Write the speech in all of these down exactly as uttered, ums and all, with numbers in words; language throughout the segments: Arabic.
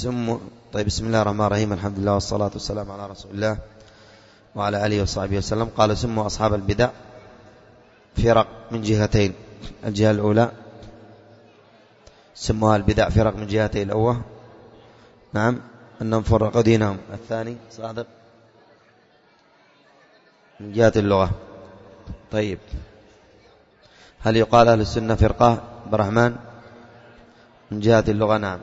سموا. طيب، بسم الله الرحمن الرحيم، الحمد لله والصلاة والسلام على رسول الله وعلى آله وصحبه وسلم. قال: سموا أصحاب البدع فرق من جهتين. الجهة الأولى سموها البدع فرق من جهتين. الأول نعم أنهم فرقوا دينهم. الثاني صادق من جهة اللغة. طيب، هل يقال أهل السنة فرقة برحمن من جهة اللغة؟ نعم.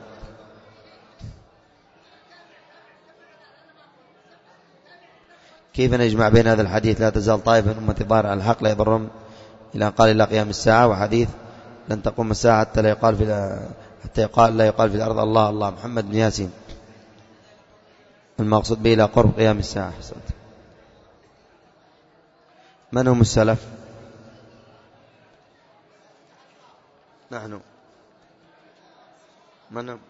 كيف نجمع بين هذا الحديث لا تزال طائفة من أمتي ظاهرة على الحق لا يضرهم إلى أن قال إلى قيام الساعة، وحديث لن تقوم الساعة حتى لا يقال في حتى يقال لا يقال في الأرض الله الله؟ محمد بن ياسين. المقصود به إلى قرب قيام الساعة. حسنت. من هم السلف؟ نحن. من هم؟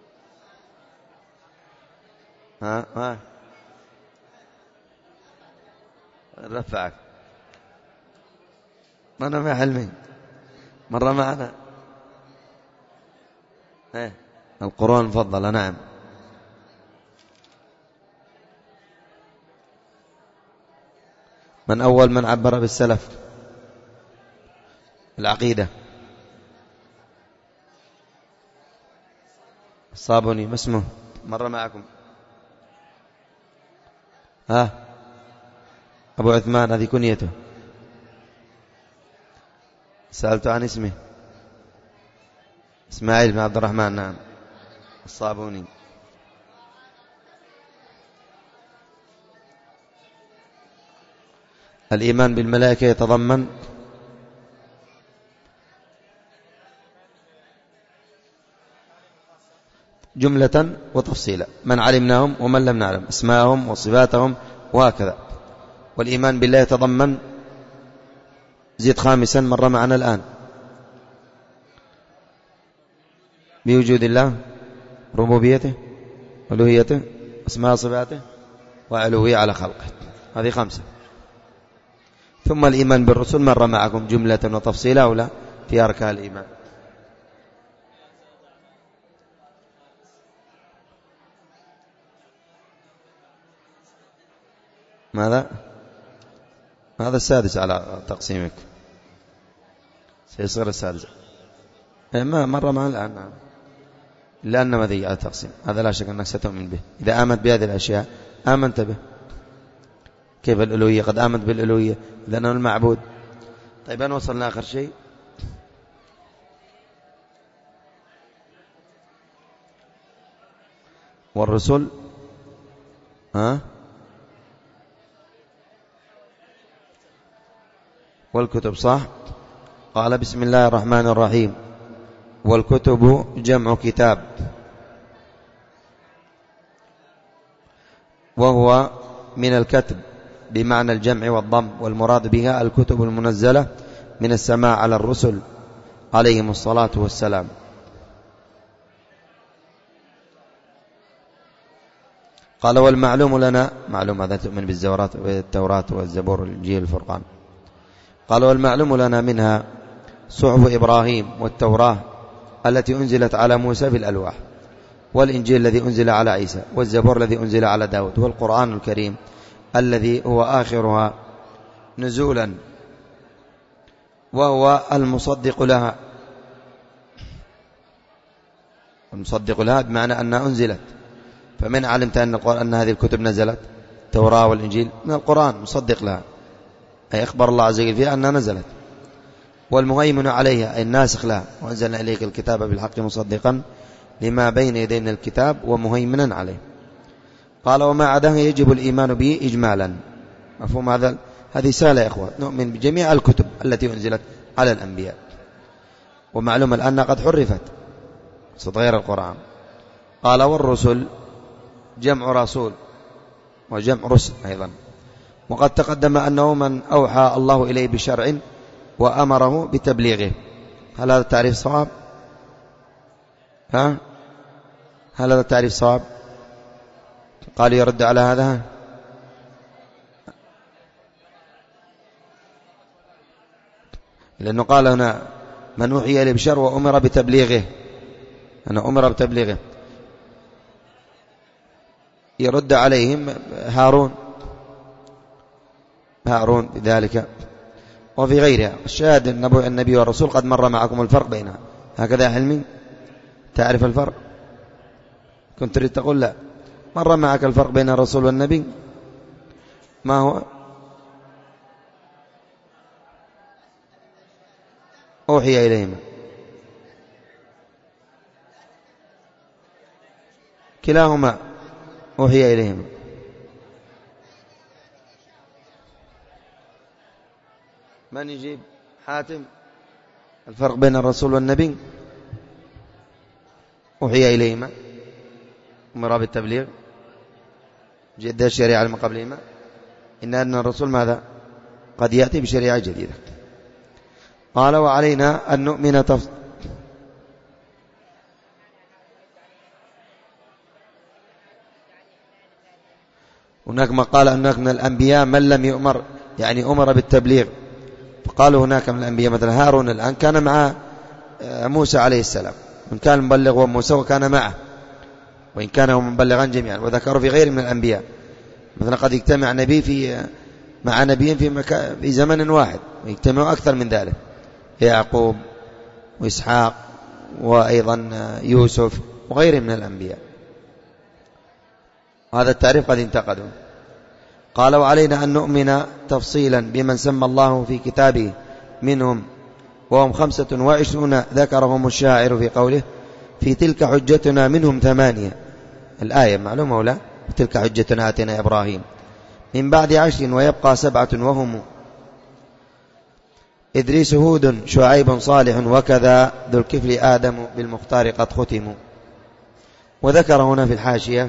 ها ها رفعك. من هم يا حلمي؟ مرة معنا ايه القرون المفضلة. نعم. من أول من عبر بالسلف العقيدة؟ الصابوني. ما اسمه؟ مر معكم. ها أبو عثمان، هذه كنيته. سألت عن اسمه. إسماعيل بن عبد الرحمن. نعم، الصابوني. الإيمان بالملائكة يتضمن جملة وتفصيلا، من علمناهم ومن لم نعلم، اسماءهم وصفاتهم وهكذا. والإيمان بالله يتضمن زيد خامسا مر معنا الآن، بوجود الله، ربوبيته، ألوهيته، أسماء صفاته، وعلوه على خلقه. هذه خمسة. ثم الإيمان بالرسل مر معكم جملة وتفصيلا أولا في أركان الإيمان. ماذا؟ هذا السادس على تقسيمك، سيصير السادس. ما مر معنا الآن. نعم، لأن مذي على التقسيم هذا لا شك أنك ستؤمن به. إذا آمنت بهذه الأشياء آمنت به. كيف الألوهية؟ قد آمنت بالألوهية لأنه المعبود. طيب، أنا وصلنا آخر شيء. والرسل ها والكتب. صح. قال: بسم الله الرحمن الرحيم. والكتب جمع كتاب، وهو من الكتب بمعنى الجمع والضم، والمراد بها الكتب المنزلة من السماء على الرسل عليهم الصلاة والسلام. قال: والمعلوم لنا، معلوم هذا تؤمن بالتوراة والزبور والإنجيل والفرقان. قال: والمعلوم لنا منها صحف إبراهيم والتوراة التي أنزلت على موسى في الألواح، والإنجيل الذي أنزل على عيسى، والزبور الذي أنزل على داود، والقرآن الكريم الذي هو آخرها نزولا وهو المصدق لها. المصدق لها بمعنى أنها أنزلت. فمن علمت أن القرآن أن هذه الكتب نزلت، التوراة والإنجيل، من القرآن مصدق لها، أي أخبر الله عز وجل فيها أنها نزلت. والمهيمن عليها أي الناسخ لها، وأنزلنا إليك الكتاب بالحق مصدقا لما بين يدي من الكتاب ومهيمنا عليه. قال: وما عداه يجب الإيمان به إجمالا. مفهوم هذا؟ هذه سهلة يا إخوة. نؤمن بجميع الكتب التي أنزلت على الأنبياء، ومعلوم الآن قد حرفت صد غير القرآن. قال: والرسل جمع رسول وجمع رسل أيضا. وقد تقدم أنه من أوحى الله إليه بشرع وأمره بتبليغه. هل هذا التعريف صواب؟ ها؟ هل هذا التعريف صواب؟ قال يرد على هذا. لأنه قال هنا من أوحي إليه بشرع وأمر بتبليغه. أنا أمر بتبليغه. يرد عليهم هارون هارون بذلك وفي غيرها. الشاهد النبي والرسول قد مر معكم الفرق بينها. هكذا حلمي تعرف الفرق؟ كنت تريد تقول لا. مر معك الفرق بين الرسول والنبي؟ ما هو؟ أوحي إليهما كلاهما أوحي إليهما. من يجيب؟ حاتم. الفرق بين الرسول والنبي؟ أوحي إليهما أمر بالتبليغ جد الشريعة لما قبلهما. إن أن الرسول ماذا؟ قد يأتي بشريعة جديدة. قال وعلينا أن نؤمن تفصيل. هناك ما قال هناك من الأنبياء من لم يؤمر، يعني أمر بالتبليغ. فقالوا هناك من الأنبياء مثلا هارون الآن كان مع موسى عليه السلام، من كان مبلغ وموسى وكان معه، وإن كان هم مبلغا جميعا. وذكروا في غير من الأنبياء مثلا قد يجتمع نبي في مع نبي في, مكان في زمن واحد، ويجتمعوا أكثر من ذلك، يعقوب وإسحاق وأيضا يوسف وغيرهم من الأنبياء. هذا التعريف قد انتقدوا. قال وعلينا أن نؤمن تفصيلا بمن سمى الله في كتابه منهم وهم خمسة وعشرون ذكرهم الشاعر في قوله في تلك حجتنا منهم ثمانية. الآية معلومة ولا؟ في تلك حجتنا آتينا إبراهيم من بعد عشر ويبقى سبعة وهم إدريس هود شعيب صالح وكذا ذو الكفل آدم بالمختار قد ختموا. وذكر هنا في الحاشية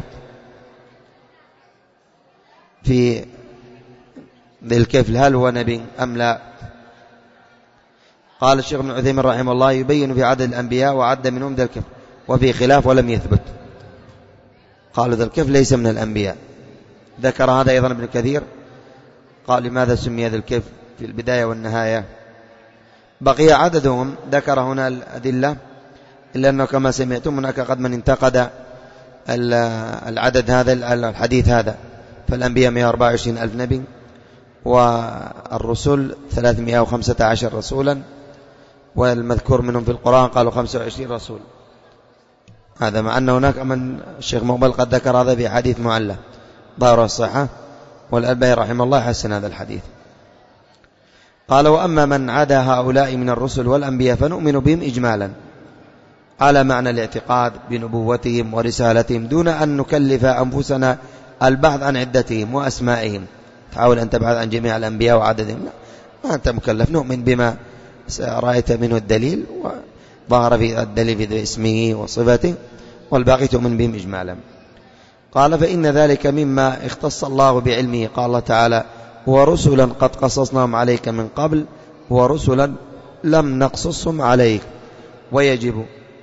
في ذي الكفل هل هو نبي أم لا؟ قال الشيخ ابن عثيمين رحمه الله يبين في عدد الأنبياء وعد منهم ذي الكفل وفي خلاف ولم يثبت. قال ذي الكفل ليس من الأنبياء. ذكر هذا أيضا ابن كثير قال لماذا سمي ذي الكفل في البداية والنهاية. بقي عددهم ذكر هنا الأدلة، إلا أنه كما سمعتم هناك قد من انتقد العدد هذا الحديث هذا. فالأنبياء مئة وأربعة وعشرين ألف نبي والرسل ثلاثمئة وخمسة عشر رسولا، والمذكور منهم في القرآن قالوا خمسة وعشرين رسول. هذا مع أن هناك من الشيخ مقبل قد ذكر هذا في حديث معلّة ظاهر الصحة، والألباني رحمه الله حسن هذا الحديث. قال وأما من عدا هؤلاء من الرسل والأنبياء فنؤمن بهم إجمالا على معنى الاعتقاد بنبوتهم ورسالتهم دون أن نكلف أنفسنا البحث عن عدتهم وأسمائهم. تحاول أن تبحث عن جميع الأنبياء وعددهم، لا، ما أنت مكلف. نؤمن بما رأيت منه الدليل وظهر في الدليل في اسمه وصفته، والباقي تؤمن بهم إجمالا. قال فإن ذلك مما اختص الله بعلمه. قال الله تعالى ورسلا قد قصصناهم عليك من قبل ورسلا لم نقصصهم عليك. ويجب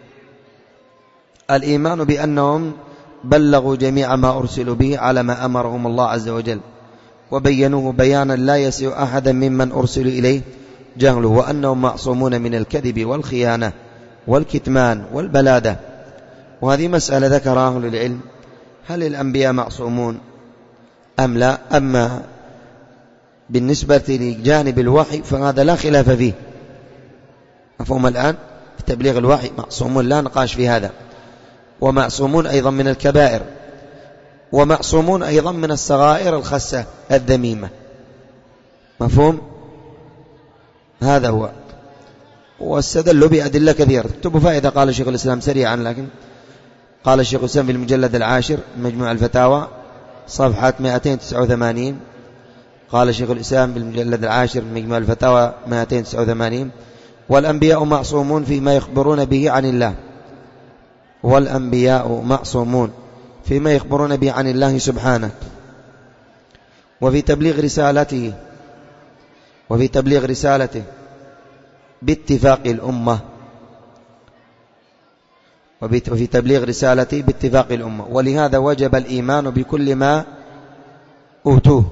الإيمان بأنهم بلغوا جميع ما أرسلوا به على ما أمرهم الله عز وجل، وبينوه بيانا لا يسع أحدا ممن أرسلوا إليه جهله، وأنهم معصومون من الكذب والخيانة والكتمان والبلادة. وهذه مسألة ذكرها أهل العلم، هل الأنبياء معصومون أم لا؟ أما بالنسبة لجانب الوحي فهذا لا خلاف فيه، مفهوم الآن؟ في تبليغ الوحي معصومون لا نقاش في هذا، ومعصومون أيضا من الكبائر، ومعصومون أيضا من الصغائر الخسة الذميمة، مفهوم؟ هذا هو. واستدلوا بأدلة كثيرة. اكتبوا فائدة. قال الشيخ الإسلام سريعا، لكن قال الشيخ الإسلام في المجلد العاشر مجموع الفتاوى صفحة مئتين وتسعة وثمانين، قال الشيخ الإسلام بالمجلد العاشر مجموع الفتاوى مئتين وتسعة وثمانين والأنبياء معصومون فيما يخبرون به عن الله، والأنبياء معصومون فيما يخبرون به عن الله سبحانه، وفي تبليغ رسالته وفي تبليغ رسالته باتفاق الأمة وفي تبليغ رسالته باتفاق الأمة. ولهذا وجب الإيمان بكل ما أوتوه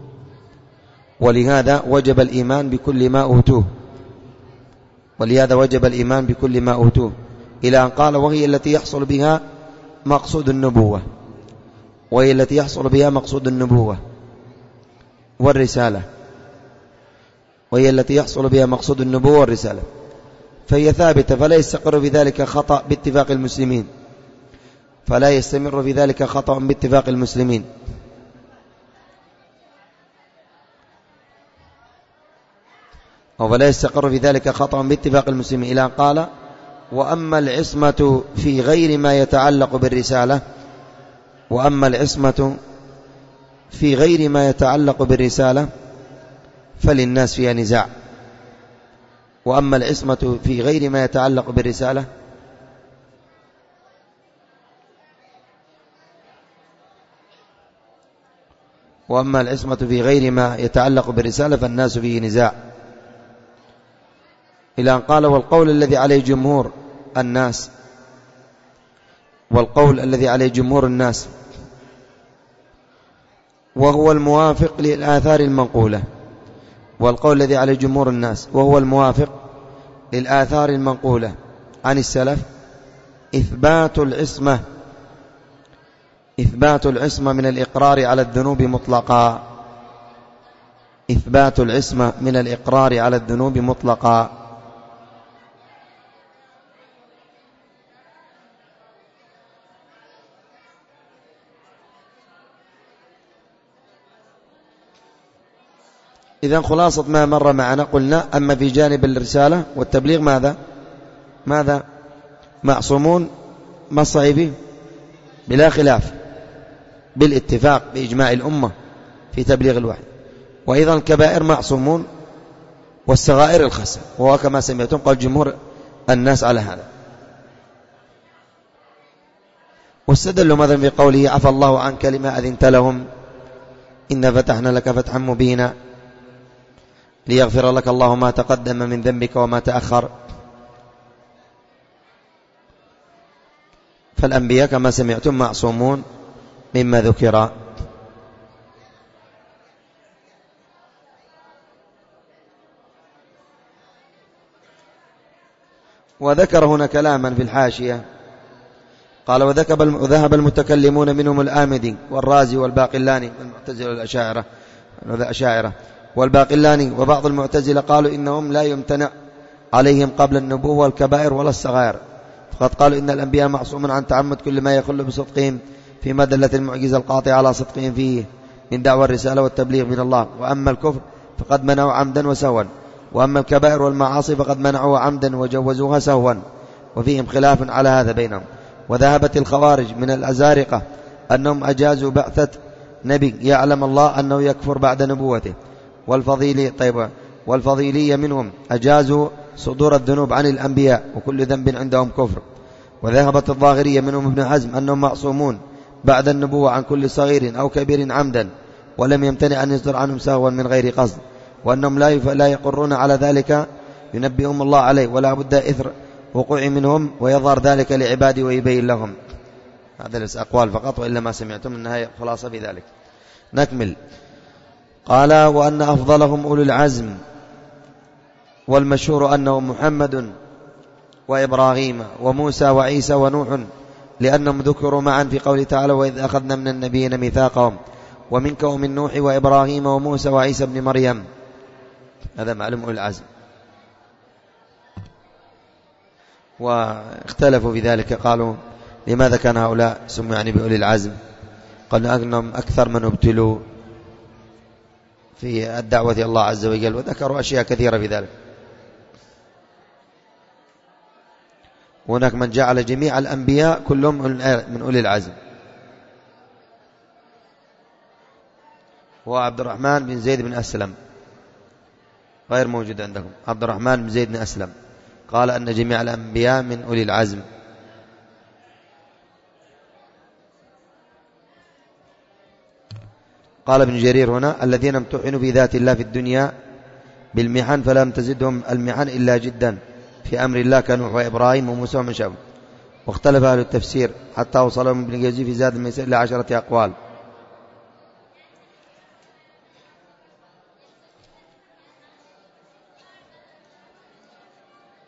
ولهذا وجب الإيمان بكل ما أوتوه ولهذا وجب الإيمان بكل ما أوتوه إلى أن قال وهي التي يحصل بها مقصود النبوة. وهي التي يحصل بها مقصود النبوة والرسالة وهي التي يحصل بها مقصود النبوة والرسالة فهي ثابتة، فلا يستقر في ذلك خطأ باتفاق المسلمين فلا يستمر في ذلك خطأ باتفاق المسلمين. أو فلا يستقر في ذلك خطأ باتفاق المسلمين إلى أن قال: وأما العصمة في غير ما يتعلق بالرسالة وأما العصمة في غير ما يتعلق بالرسالة فللناس فيها نزاع. وأما العصمة في غير ما يتعلق بالرسالة وأما العصمة في غير ما يتعلق بالرسالة فالناس فيه نزاع، إلى أن قال: والقول الذي عليه جمهور الناس والقول الذي عليه جمهور الناس وهو الموافق للآثار المنقولة والقول الذي عليه جمهور الناس وهو الموافق للآثار المنقولة عن السلف إثبات العصمة إثبات العصمة من الإقرار على الذنوب مطلقا إثبات العصمة من الإقرار على الذنوب مطلقا. إذن خلاصة ما مر معنا قلنا: أما في جانب الرسالة والتبليغ ماذا ماذا معصومون مصعبي بلا خلاف بالاتفاق بإجماع الأمة في تبليغ الوحي، وأيضا الكبائر معصومون والصغائر الخسر، وهو كما سمعتم قال جمهور الناس على هذا. واستدلوا مثلا في قوله: عفى الله عنك لما أذنت لهم إن فتحنا لك فتحا مبينا ليغفر لك الله ما تقدم من ذنبك وما تأخر. فالأنبياء كما سمعتم معصومون مما ذكر. وذكر هنا كلاما في الحاشية قال: وذهب المتكلمون منهم الآمدي والرازي والباقلاني المعتزلة والأشاعرة الأشاعرة والباقلاني وبعض المعتزلة قالوا إنهم لا يمتنع عليهم قبل النبوة والكبائر ولا الصغائر، فقد قالوا إن الأنبياء معصومون عن تعمد كل ما يخل بصدقهم فيما دلت المعجزة القاطعة على صدقهم فيه من دعوى الرسالة والتبليغ من الله. وأما الكفر فقد منعوا عمدا وسهوا، وأما الكبائر والمعاصي فقد منعوا عمدا وجوزوها سهوا، وفيهم خلاف على هذا بينهم. وذهبت الخوارج من الأزارقة أنهم أجازوا بعثة نبي يعلم الله أنه يكفر بعد نبوته، والفضيلي طيب والفضيلية منهم أجازوا صدور الذنوب عن الأنبياء وكل ذنب عندهم كفر. وذهبت الظاهرية منهم ابن حزم أنهم معصومون بعد النبوة عن كل صغير أو كبير عمدا ولم يمتنع أن يصدر عنهم سهوا من غير قصد، وأنهم لا لا يقرون على ذلك ينبئهم الله عليه ولا بد إثر وقوع منهم ويظهر ذلك لعباده ويبين لهم. هذا ليس أقوال فقط، وإلا ما سمعتم النهاية خلاصة في ذلك. نكمل. قال: وأن أفضلهم أولو العزم، والمشهور أنه محمد وإبراهيم وموسى وعيسى ونوح، لأنهم ذكروا معا في قوله تعالى: وإذ أخذنا من النبيين ميثاقهم ومنك ومن نوح وإبراهيم وموسى وعيسى بن مريم. هذا معلوم أولي العزم. واختلفوا في ذلك، قالوا: لماذا كان هؤلاء سموا يعني بأولي العزم؟ قالوا أنهم أكثر من ابتلوا في الدعوة إلى الله عز وجل، وذكروا أشياء كثيرة في ذلك. وهناك من جعل جميع الأنبياء كلهم من أولي العزم، هو عبد الرحمن بن زيد بن أسلم، غير موجود عندكم. عبد الرحمن بن زيد بن أسلم قال أن جميع الأنبياء من أولي العزم. قال ابن جرير هنا: الذين امتحنوا في ذات الله في الدنيا بالمحن فلم تزدهم المحن إلا جدا في أمر الله كنوح وإبراهيم وموسى ومن شابه. واختلف أهل التفسير حتى وصلهم ابن الجوزي في زاد الميسر إلى عشرة أقوال.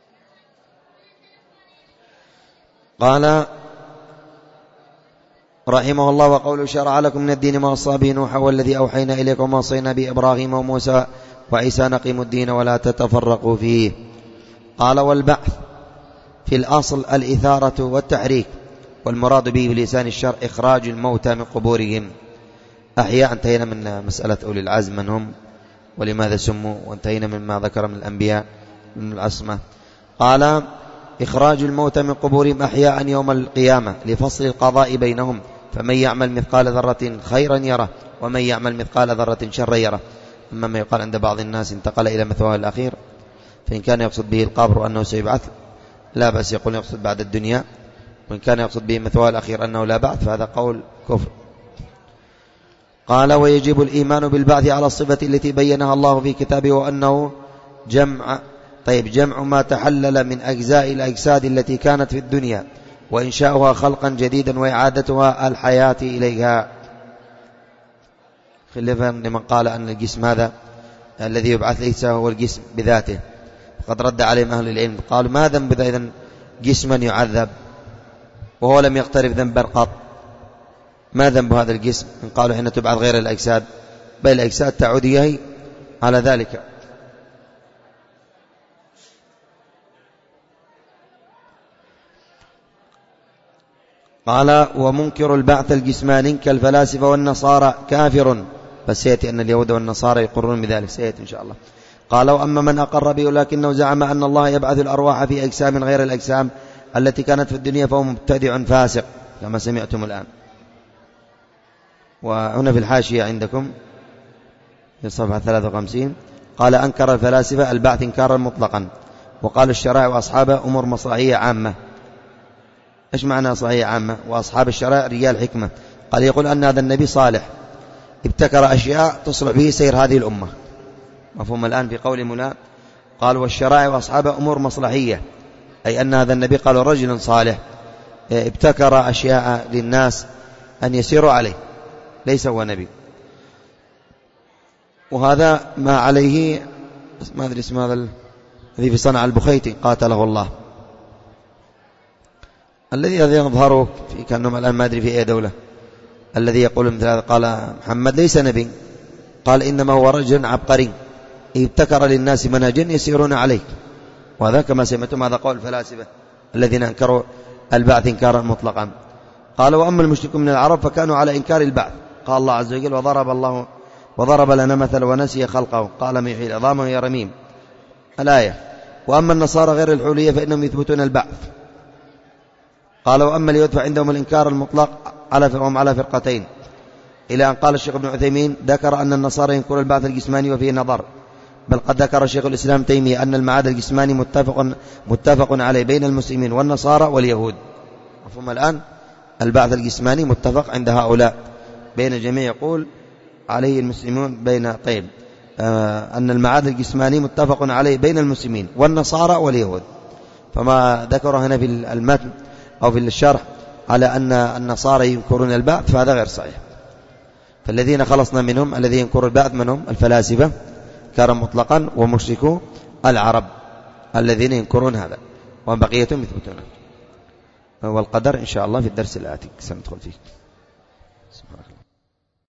قال رحمه الله. وقوله شرع لكم من الدين ما وصى به نوح والذي أوحينا إليكم وما وصينا به إبراهيم وموسى وعيسى نقيموا الدين ولا تتفرقوا فيه. قال والبعث في الأصل الإثارة والتحريك، والمراد به بلسان الشرع إخراج الموتى من قبورهم أحياء. انتهينا من مسألة أولي العزم من هم ولماذا سموا، وانتهينا مما ذكر من الأنبياء من العصمة. قال إخراج الموتى من قبورهم أحياء يوم القيامة لفصل القضاء بينهم، فمن يعمل مثقال ذرة خيرا يره ومن يعمل مثقال ذرة شرا يره. أما ما يقال عند بعض الناس انتقل إلى مثواه الأخير، فإن كان يقصد به القبر وأنه سيبعث لا بأس يقول يقصد بعد الدنيا، وإن كان يقصد به مثواه الأخير أنه لا بعث فهذا قول كفر. قال ويجب الإيمان بالبعث على الصفة التي بينها الله في كتابه، وأنه جمع طيب جمع ما تحلل من أجزاء الأجساد التي كانت في الدنيا، وإنشاؤها خلقا جديدا وإعادتها الحياة إليها، خلافا لمن قال أن الجسم هذا الذي يبعث ليس هو الجسم بذاته، فقد رد عليهم أهل العلم قالوا ما ذنب إذن جسما يعذب وهو لم يقترف ذنبا قط، ما ذنب هذا الجسم؟ إن قالوا حين تبعث غير الأجساد، بل الأجساد تعود هي على ذلك. قال ومنكر البعث الجسماني كالفلاسفة والنصارى كافر، بس سيأتي أن اليهود والنصارى يقرون بذلك، سيأتي إن شاء الله. قال وأما من أقر به لكنه زعم أن الله يبعث الأرواح في أجسام غير الأجسام التي كانت في الدنيا فهو مبتدع فاسق كما سمعتم الآن. وهنا في الحاشية عندكم في صفحة ثلاثة وخمسين قال أنكر الفلاسفة البعث إنكارا مطلقا، وقال الشرائع وأصحابها أمور مصلحية عامة. إيش معنى صحية عامة؟ وأصحاب الشرائع رجال حكمة. قال يقول أن هذا النبي صالح ابتكر أشياء تصلح به سير هذه الأمة، مفهوم الآن في قول ملا قال والشرائع وأصحابها أمور مصلحية، أي أن هذا النبي قال رجل صالح ابتكر أشياء للناس أن يسيروا عليه، ليس هو نبي. وهذا ما عليه ما أدري اسم هذا الذي في صنع البخيتي قاتله الله، الذي يظهر في كأنهم الآن ما أدري في أي دولة، الذي يقول مثل هذا قال محمد ليس نبي، قال إنما هو رجل عبقري ابتكر للناس منهجا يسيرون عليه. وهذا كما سمعتم هذا قول الفلاسفة الذين أنكروا البعث إنكارا مطلقا. قال وأما المشركون من العرب فكانوا على إنكار البعث، قال الله عز وجل وضرب الله وضرب لنا مثل ونسي خلقه قال ما يحيي العظام وهي رميم الآية. وأما النصارى غير الحلولية فإنهم يثبتون البعث. قال وأما اليهود فعندهم الإنكار المطلق على فرقهم على فرقتين، إلى أن قال الشيخ ابن عثيمين ذكر أن النصارى ينكر البعث الجسماني وفيه نظر، بل قد ذكر شيخ الإسلام تيمية أن المعاد الجسماني متفق, متفق عليه بين المسلمين والنصارى واليهود. مفهوم الآن؟ البعث الجسماني متفق عند هؤلاء بين الجميع، يقول عليه المسلمون بين طيب آه أن المعاد الجسماني متفق عليه بين المسلمين والنصارى واليهود. فما ذكر هنا في المتن أو في الشرح على أن النصارى ينكرون البعث فهذا غير صحيح. فالذين خلصنا منهم الذي ينكر البعث منهم الفلاسفة كان مطلقا، ومشركو العرب الذين ينكرون هذا، وبقيتهم يثبتونه. والقدر إن شاء الله في الدرس الآتي سندخل فيه.